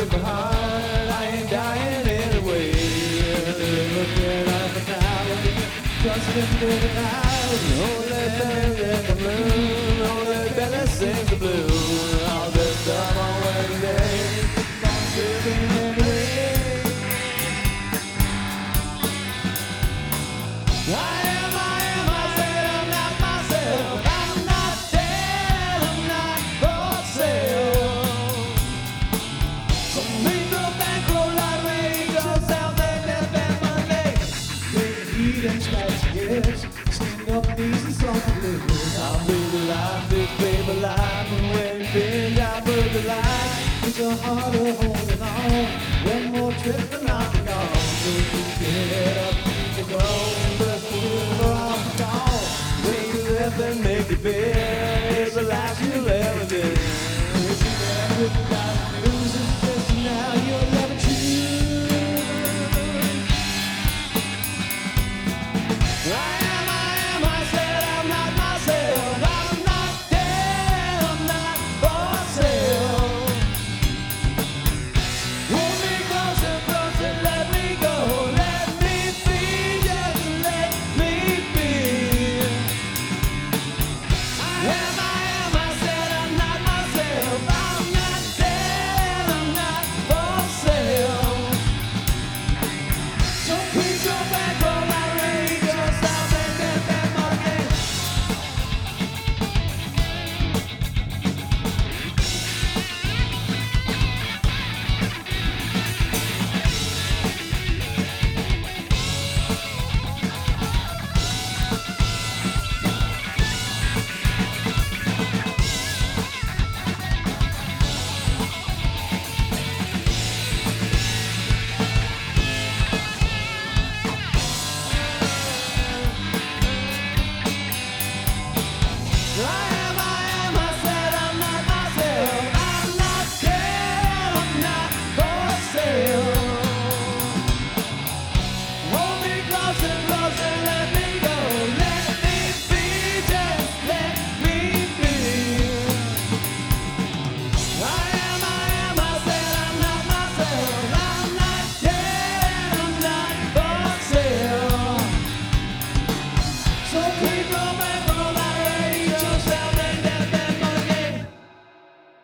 in my heart, I ain't dying anyway. Looking at the tower, trusting in the night. Only Betty in the blue, only Betty sings the blues. All this time on Wednesday, I'm sleeping anyway. I said I'm not myself. I'm not dead, I'm not for sale. So make the bankroll lottery, yourself and that bad money. Take the heat and scratch your ears, sing up easy songs to live. I'll be the life, big baby life, and when you bend, I break the light. It's a harder holding on, one more trip and I'll be gone. So you get up, keep it going, but we're off the call. Wake up and make it big.